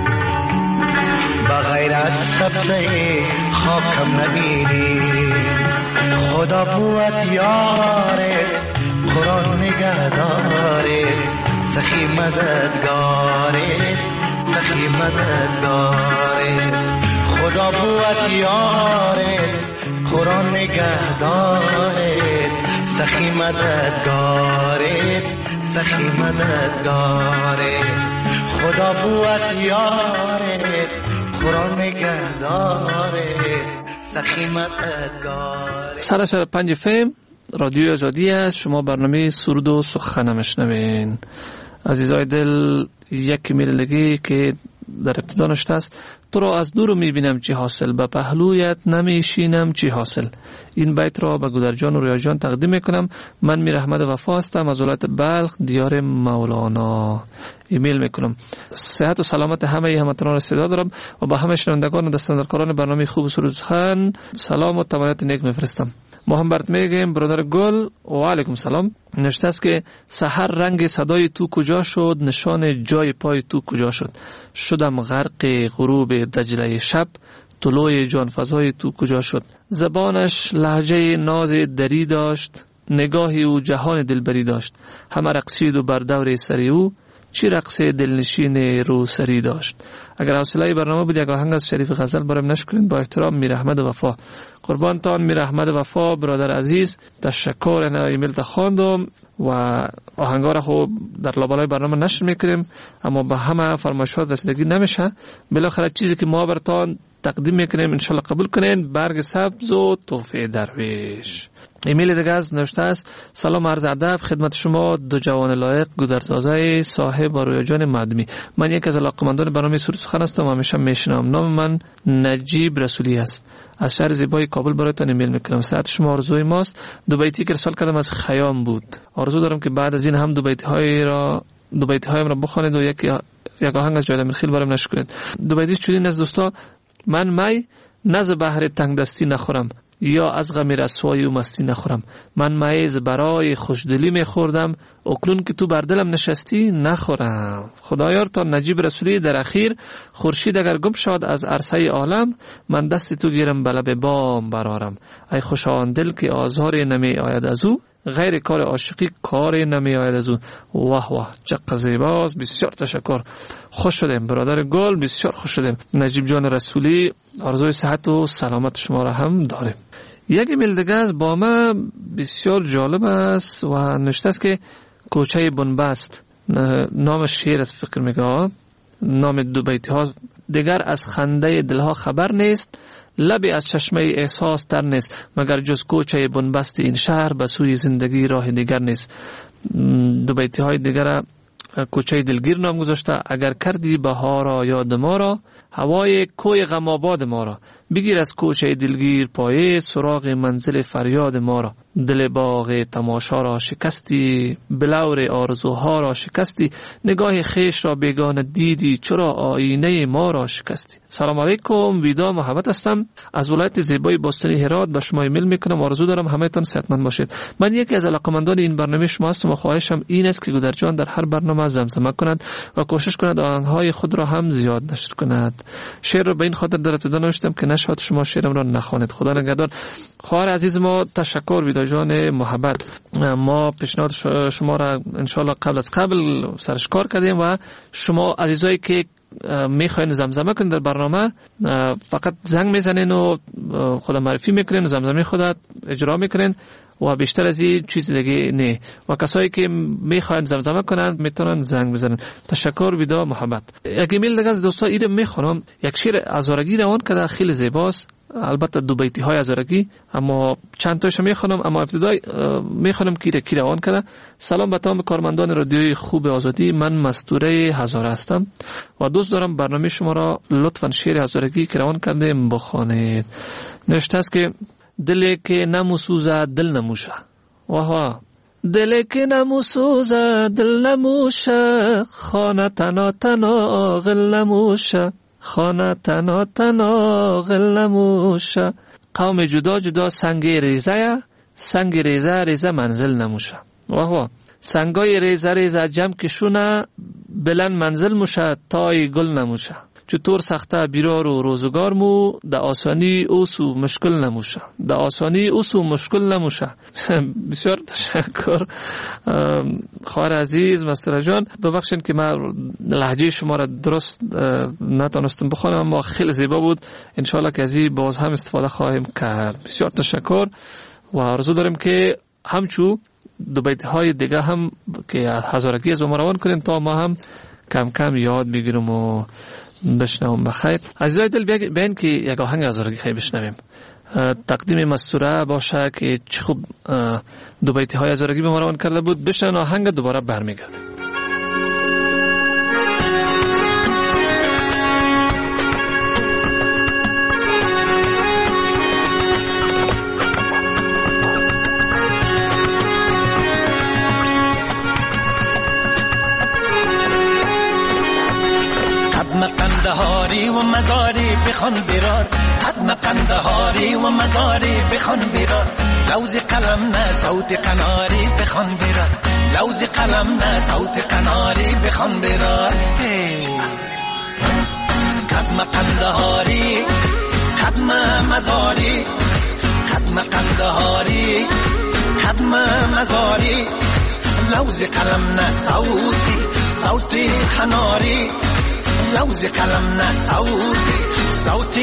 بغیر از سبزه خاکم نبینی. خدا بوت یاره قرآن نگهداره، سخی مددگاره سخی مددگاره. خدا بوت یاره قرآن نگهداره، سخی مددگاره سخی مددگاره. خدا بوت یاره قرآن نگهداره، سخی مددگاره. صد و شصت و پنج فم رادیو آزادی است. شما برنامه سرود و سخن میشنوین. عزیزای دل، یک میلگی که در ابتدا نشته است: تو را از دور میبینم چی حاصل، به پهلویت نمیشینم چی حاصل. این بیت را به گودرجان و ریاجان تقدیم میکنم. من میر احمد وفا هستم از ولایت بلخ، دیار مولانا. ایمیل میکنم. صحت و سلامت همه هموطنان را صدا دارم و با همه شنوندگان و دستاندرکاران برنامه خوب سرود سخن سلام و تمنیت نیک میفرستم. ما هم برات میگیم برادر گل و علیکم سلام. نوشته است که سحر رنگ صدای تو کجا شد، نشان جای پای تو کجا شد. شدم غرق غروب دجله شب، طلوع جانفزای تو کجا شد. زبانش لهجه ناز دری داشت، نگاهی او جهان دلبری داشت. همه رقصید و بر دور سری او، چی رقص دلنشین روسری داشت. اگر حوصله برنامه بود یک آهنگ از شریف غزل برایم نشر کنید. با احترام میر احمد وفا. قربانتان میر احمد وفا برادر عزیز، تشکر. انا ایمیل تا خواندم و آهنگا را خب در لابلای برنامه نشر میکنیم، اما به همه فرمایشات رسیدگی نمیشه. بالاخره چیزی که ما براتون تقدیم میکنیم انشالله قبول کنین. برگ سبز و تحفه درویش. ایمیل دیگه از نوشته است: سلام عرض ادب خدمت شما دو جوان لایق گودرزازای صاحب و رویا جان مدمی. من یک از علاقه‌مندان برنامه سرود سخن هستم و همیشه میشنوم. نام من نجیب رسولی است. از شهر زیبای کابل برایتان ایمیل میکنم. ساعت شما آرزوی ماست. دو بیتی که ارسال کردم از خیام بود. آرزو دارم که بعد از این هم دو بیتی های را دو بیتی هایم را بخوانید و یک یک آهنگ از جاید خیل برایم نشر کنید. دو بیتی چنین از دوستا: من می نز بحر تنگ دستی نخورم، یا از غم رسوایی و مستی نخورم. من میز برای خوشدلی میخوردم، اکنون که تو بر دلم نشستی نخورم. خدایار تا نجیب رسولی در اخیر: خورشید اگر گم شود از عرصه عالم، من دست تو گیرم به لب بام برارم. ای خوش آن دل که آزار نمی آید از او، غیر کار عاشقی کار نمی آید از او. واه واه چه زیباست. بسیار تشکر. خوش شدیم برادر گل، بسیار خوش شدیم. نجیب جان رسولی آرزوی صحت و سلامت شما را هم داریم. یک ایمیل دیگه از با ما بسیار جالب است و نوشته است که کوچه بنبست، نام شعر است فکر میگه، نام دو بیتی ها: دیگر از خنده دلها خبر نیست، لبی از چشمه احساس تر نیست، مگر جز کوچه بنبست این شهر به سوی زندگی راه دیگر نیست. دو بیتی های دیگر کوچه دلگیر نام گذاشته: اگر کردی بهارا یاد ما را، هوای کوی غم آباد ما را، بگیر از کوچه دلگیر پایه، سراغ منزل فریاد ما را. دل باغ تماشا را شکستی، بلور آرزوها را شکستی، نگاه خیش را بیگانه دیدی، چرا آینه ما را شکستی. سلام علیکم، ویدا محمد هستم از ولایت زیبای باستانی هرات. به شما ایمیل میکنم. آرزو دارم همه تان صحتمند باشید. من یکی از علاقه‌مندان این برنامه شما هستم و خواهشم این است که گودرجان در هر برنامه زمزمه کند و کوشش کند آهنگ‌های خود را هم زیاد نشر کند. شعر را به این خاطر در ابتدا نوشتم که نشاط شما شعرم را نخوانید. خدا نگهدار. خواهر عزیز ما تشکر ویدا جان محبت. ما پیشنهاد شما را انشالله قبل از قبل سرش کار کردیم و شما عزیزایی که میخواین زمزمه کنید در برنامه فقط زنگ میزنین و خدا معرفی میکنین، زمزمه خودت اجرا میکنین و بیشتر از این چیز دیگه نه. و کسایی که میخواین زمزمه کنند میتونن زنگ بزنن. تشکر ویدا محبت. یک ایمیل دیگه از دوستا ایده میخونم. یک شعر هزارگی روان کرده، خیلی زیباست. البته دو بیتی های هزارگی، اما چند تاش میخونم. اما ابتدای میخونم کی کی روان کرده. سلام به تمام کارمندان رادیوی خوب آزادی. من مستوره هزار هستم و دوست دارم برنامه شما را لطفاً شعر هزارگی که روان کرده بخوانید. نوشته است که دلی که نموسوزه دل نموشه. واه واه. دلی که نموسوزه دل نموشه، خانه تنا تنا غل نموشه، خانه تنا تنا غل نموشه. قوم جدا جدا سنگ ریزه، سنگ ریزه ریزه منزل نموشه. واه واه. سنگای ریزه ریزه جمع کشونه، بلند منزل موشه تای گل نموشه. چطور سخته بیرار و روزگار مو، ده آسانی اوسو مشکل نموشه، ده آسانی اوسو مشکل نموشه. بسیار تشکر خواهر عزیز مستر جان. ببخشید که من لهجه شما را درست نتونستم بخوانم، اما خیلی زیبا بود. انشالله که از این باز هم استفاده خواهیم کرد. بسیار تشکر و آرزو داریم که همچو دو بیت های دیگه هم که هزارگی از ما روان کنیم تا ما هم کم کم یاد بگیریم و بشنوم. بخیر عزیزای دل، بیاین که یک آهنگ هزارگی خیلی بشنویم. تقدیم مستوره باشه که چه خوب دو بیتی های هزارگی به ما روان کرده بود. بشنویم آهنگ، دوباره برمیگردیم. قندهاری و مزاری بخون برار، حتما قندهاری و مزاری بخون برار. لوز قلم نه صوت قناری بخون برار، لوز قلم نه صوت قناری بخون برار. حتما قندهاری حتما مزاری، حتما قندهاری حتما مزاری. لوز قلم نه صوتی صوت قناری لوز قلم نه صوتی صوت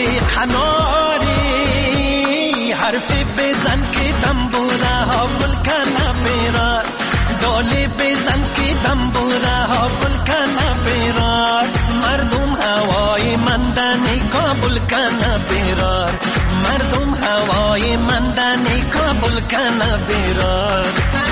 قناری حرف بزن که دنبوره ها گل کنه بیرار دالی بزن که دنبوره ها گل کنه بیرار مردم هوای مندنی کابل کنه بیرار مردم هوای مندنی کابل کنه بیرار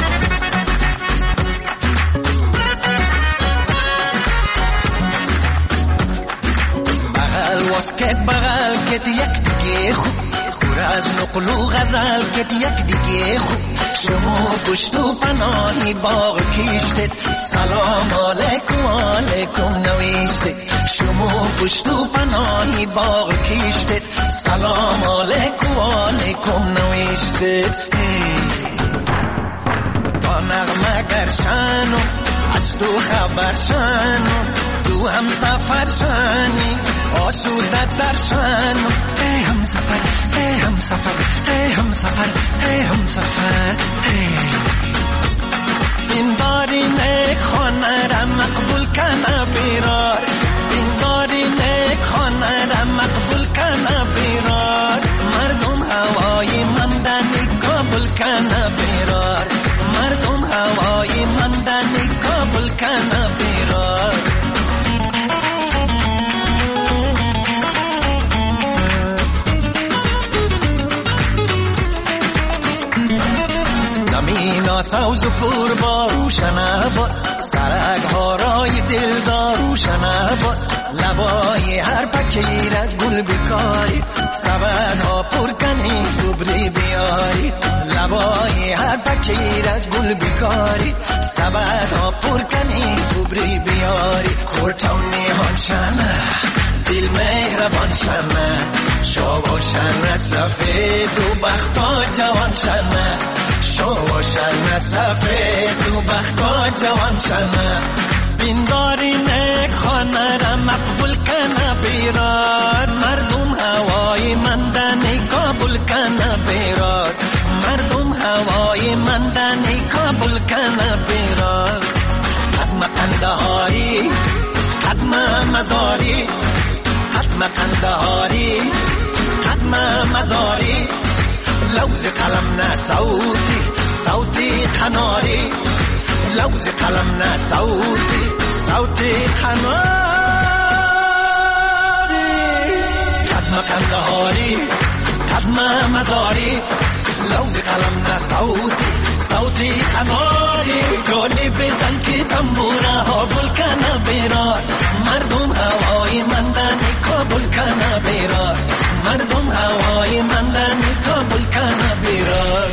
بغل واسکت بغل کت یک دیگه خوب خور از نقل و غزل کت یک دیگه خوب شما پشت و پناهی باغ کشتید سلام علیکم علیکم نوشتید شما پشت و پناهی باغ کشتید سلام علیکم علیکم نوشتید با نغمه گرشنو از تو خبر شنو تو هم سفر شنی آسودت در شنو ای هم سفر ای هم سفر ای هم سفر ای هم سفر این داری نیک خانه را مقبول کنه بیرار این داری نیک خانه را مقبول کنه بیرار مردم هوای مندنی کابل کنه بیرار مردم هوای مندنی کابل کنه بیرار زمینا سوز و پور با روشن باز سرک ها رای دلدار روشن باز لبای هر پکیرت گل بکاری سبد ها پر کنی دوبری بیاری لبای هر پکیرت گل بکاری سبد ها پر کنی دوبری بیاری کورتونی هانشنه دل مهربان شنه شو شنه سفید و بختا جوان شنه شو شنه سفید و بختا جوان شنه بینداری نیک خانه را مقبول کنه بیرار مردم هوای مندنی کابل کنه بیرار مردم هوای مندنی کابل کنه بیرار قدم قندهاری قدم مزاری قدم قندهاری قدم مزاری لوز قلم نه صوتی صوتی قناری لوز قلم نه صوتی صوتی قناری قدم قندهاری قدم مزاری لوز قلم نه صوتی صوتی قناری گلی بزن که تنبوره ها گل کنه بیرار مردم هوای مندنی کابل کنه بیرار مردم هوای مندنی کابل کنه بیرار.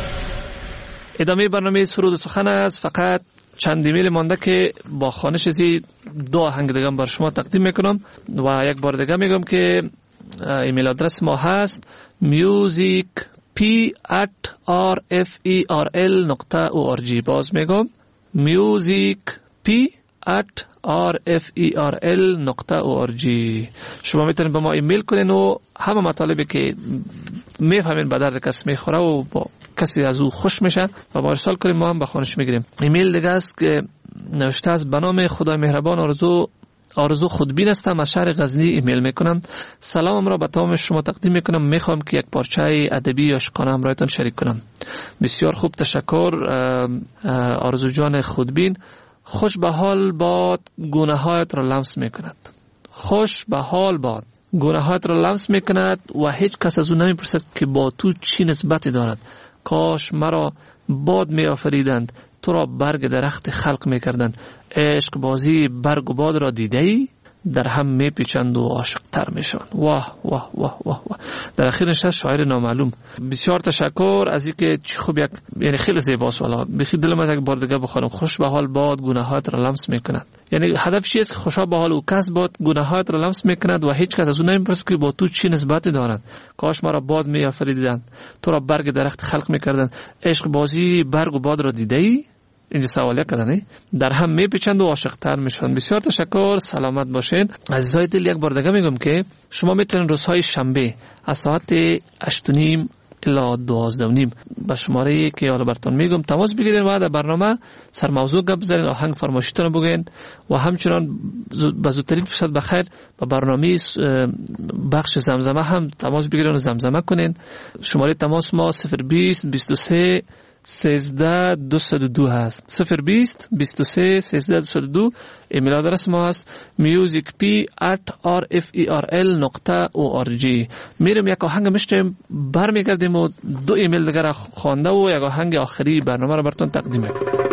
ادامه برنامه سرود و سخن است. فقط چند ایمیل مانده که با خوانش زی دو آهنگ دیگه بر شما تقدیم میکنم و یک بار دیگه میگم که ایمیل آدرس ما هست music p at r f e r l نقطه org. باز میگم music p at r f e r l نقطه org. شما میتونید به ما ایمیل کنین و همه مطالبی که میفهمین به درد کس میخوره و با کسی از او خوش میشه و با ارسال کنیم، ما هم به خوانش میگیریم. ایمیل دیگه است که نوشته است: به نام خدای مهربان آرزو آرزو خودبین هستم، از شهر غزنی ایمیل میکنم. سلامم را به تمام شما تقدیم میکنم. میخوام که یک پارچه ادبی عاشقانه همراهتان شریک کنم. بسیار خوب، تشکر آرزو جان خودبین. خوش به حال باد گناهایت را لمس میکند. خوش به حال باد گناهایت را لمس میکند و هیچ کس از او نمیپرسد که با تو چی نسبتی دارد. کاش مرا باد می آفریدند، تو را برگ درخت خلق می کردند. عشق بازی برگ و باد را دیده ای؟ در هم می پیچند و عاشق تر می شوند. واه واه واه واه واه. در اخیر نشست شاعر نامعلوم. بسیار تشکر از اینکه چی خوب، یک یعنی خیلی زیباست. والا بخی دلم از یک بار دیگه بخوانم. خوش به حال باد گناهات را لمس می کند. یعنی هدف چیه است؟ خوشا به حال او کس باد گناهات را لمس می کند و هیچ کس از اون نمیپرسد که با تو چی نسبتی دارد. کاش مرا باد می آفریدند، تو را برگ درخت خلق می کردند. عشق بازی برگ و باد را دیده ای؟ اینجا سوالیه کردنی در هم میپیچند و عاشق تر میشوند. بسیار تشکر، سلامت باشین. عزیزای دل، یک بار دیگه میگم که شما میتونید روزهای شنبه از ساعت هشت و نیم الا دوازده و نیم. به شماره که حالا براتون میگم تماس بگیرید و در برنامه سر موضوع گپ بزنید، آهنگ فرمایشتون بگین و همچنان به زودترین فرصت بخیر به برنامه بخش زمزمه هم تماس بگیرید و زمزمه کنین. شماره تماس ما صفر بیست بیست و سه سیزده دویست و دو هست. صفر بیست بیست و سه سیزده دویست و دو. ایمیل آدرس ما هست musicp at rferl نقطه org. میریم یک آهنگ میشتیم، برمیگردیم و دو ایمیل دیگر را خوانده و یک آهنگ آخری برنامه را براتون تقدیم میکنم.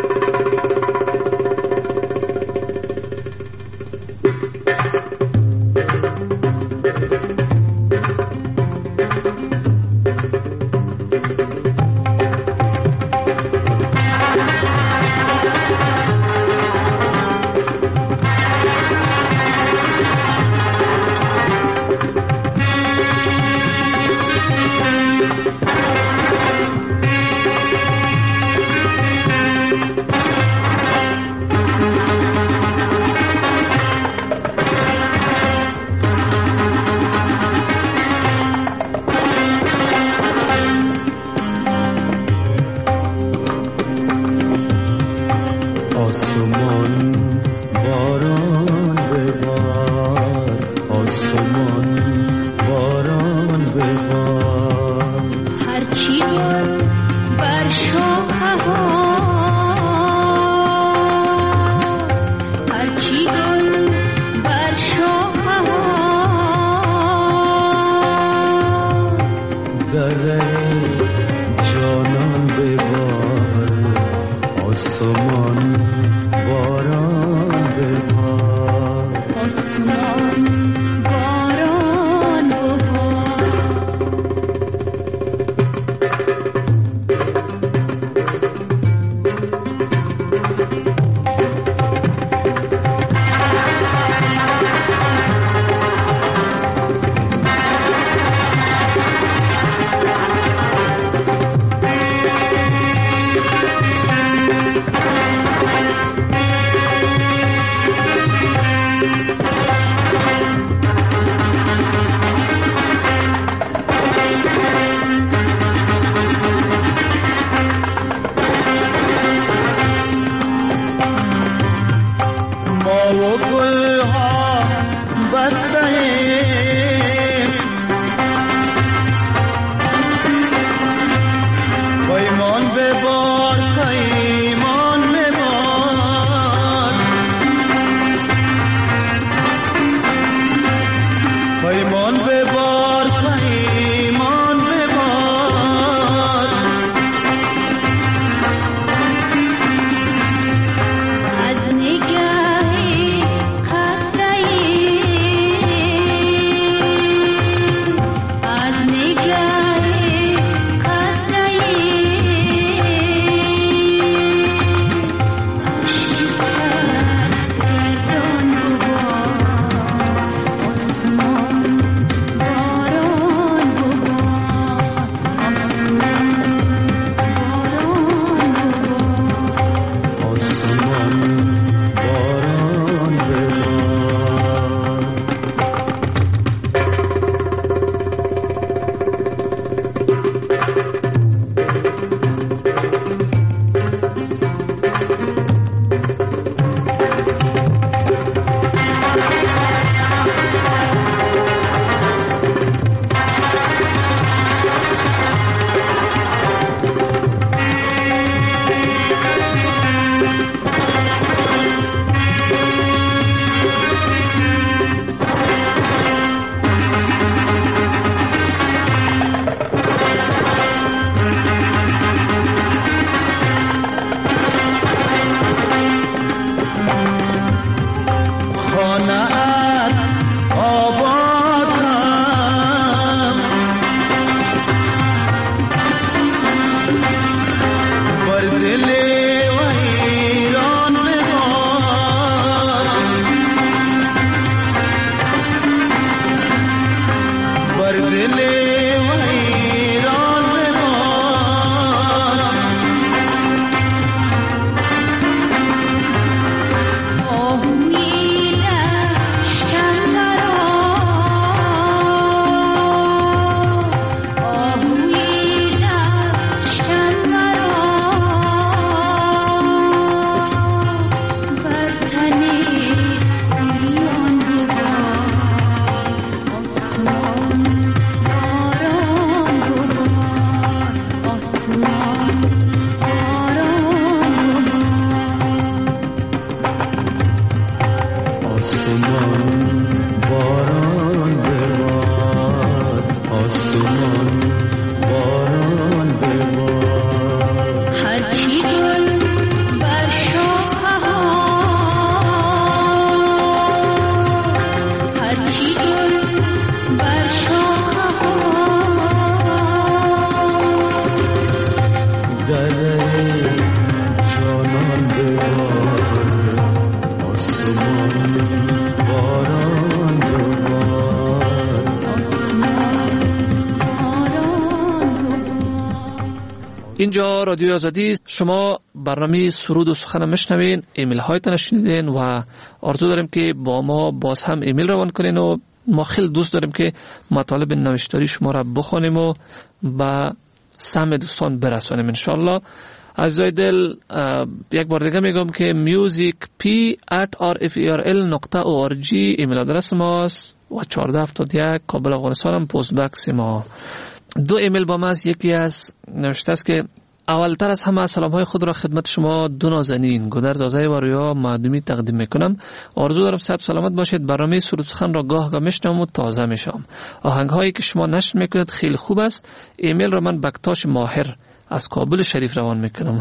اینجا رادیو آزادی، شما برنامه سرود و سخن میشنوین، ایمیل هایتان شنیدین و آرزو داریم که با ما باز هم ایمیل روان کنین و ما خیلی دوست داریم که مطالب نوشتاری شما را بخونیم و به سهم دوستان برسانیم انشالله. عزیزای دل، یک بار دیگه میگم که میوزیک پی ات آر اف ای آر ال نقطه او آر جی ایمیل آدرس ماست و چهارده هفتاد و یک کابل افغانستان هم پست بکس ما. دو ایمیل با ما است. یکی از نوشته است که اولتر از همه سلام های خود را خدمت شما دو نازنین گودرز آزای و رویا معدومی تقدیم میکنم. آرزو دارم صحت سلامت باشید. برنامه سرود سخن را گاه گاه میشنوم و تازه میشم. آهنگ هایی که شما نشر میکنید خیلی خوب است. ایمیل را من بکتاش ماهر از کابل شریف روان میکنم.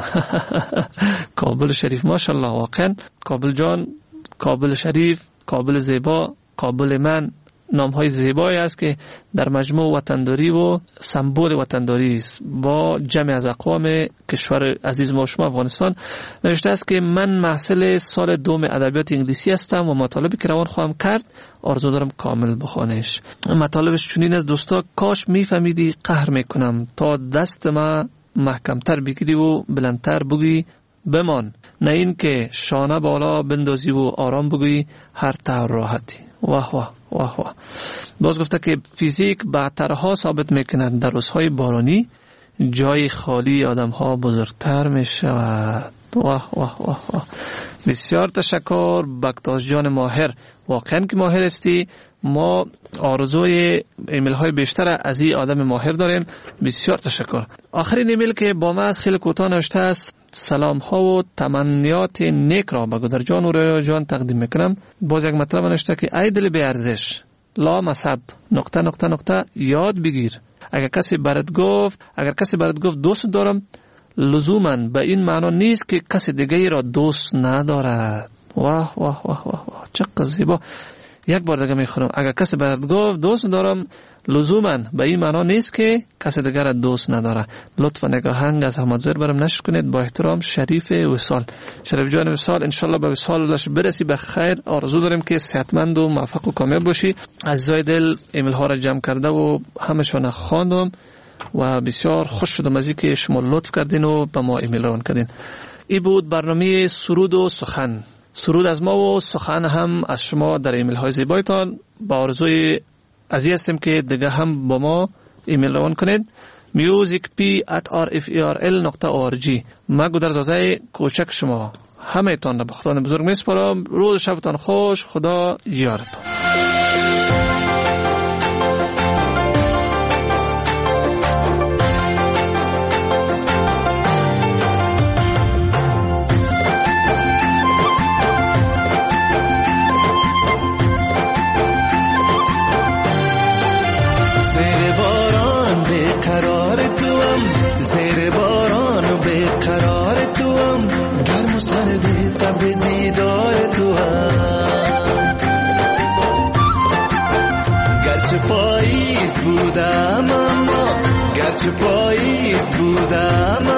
کابل شریف ماشاءالله، واقعا کابل جان، کابل شریف، کابل زیبا، کابل من نام های زیبایی است که در مجموع وطنداری و سمبل وطنداری است با جمع از اقوام کشور عزیز ما شما افغانستان. نوشته است که من محصل سال دوم ادبیات انگلیسی هستم و مطالبی که روان خواهم کرد آرزو دارم کامل بخوانش. مطالبش چنین است: دوستا، کاش میفهمیدی قهر میکنم تا دست ما محکمتر بگیری و بلندتر بگی بمان، نه این که شانه بالا بندازی و آرام بگی هر طور راحتی. واه واه واه واه. باز گفته که فیزیک بعدترها ثابت میکند در روزهای بارانی جای خالی آدم ها بزرگتر می شود. واه واه واه واه. بسیار تشکر بکتاش جان ماهر، واقعا که ماهر استی. ما آرزوی ایمیل های بیشتر از این آدم ماهر داریم. بسیار تشکر. آخرین ایمیل که با ما از خیلی کوتاه نوشته است: سلام ها و تمنیات نیک را به گودر جان و رویا جان تقدیم میکنم. باز یک مطلب نوشته که ای دل بی ارزش، لا مذهب نقطه نقطه نقطه یاد بگیر. اگر کسی برات گفت اگر کسی برات گفت دوست دارم، لزوما به این معنا نیست که کسی دیگری را دوست ندارد. واه واه واه واه, واه. چقدر زیبا. یک بار دیگه میخونم: اگر کسی برات گفت دوست دارم، لزوما به این معنا نیست که کسی دیگر را دوست نداره. لطفا نگاهنگ از احمدزر برام نشر کنید. با احترام شریف وصال. شریف جان وصال، انشالله به وصالش برسی به خیر. آرزو داریم که صحتمند و موفق و کامیاب باشی. عزیزای دل، ایمیل ها را جمع کرده و همشون خواندم و بسیار خوش شدم از اینکه شما لطف کردین و به ما ایمیل روان کردین. این بود برنامه سرود و سخن. سرود از ما و سخن هم از شما در ایمیل های زیبایتان. با آرزوی عزیز هستیم که دیگه هم با ما ایمیل روان کنید. میوزیک پی ات آر اف ای آر ال نقطه او آر جی. ما گودرز آزای کوچک شما همه تان را به خدا بزرگ میسپارم. روز شبتان خوش. خدا یارتان. بودم اما گرچه پاییز بودم